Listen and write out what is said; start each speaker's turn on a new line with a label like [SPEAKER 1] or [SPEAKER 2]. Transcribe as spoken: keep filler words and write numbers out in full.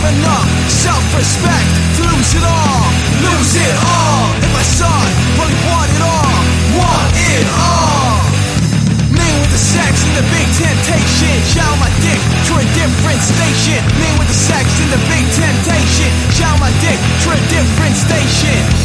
[SPEAKER 1] have enough self-respect to lose it all, lose it all. If I saw it, probably want it all, want it all. Man with the sex and the big temptation, shout my dick to a different station. Man with the sex and the big temptation, shout my dick to a different station.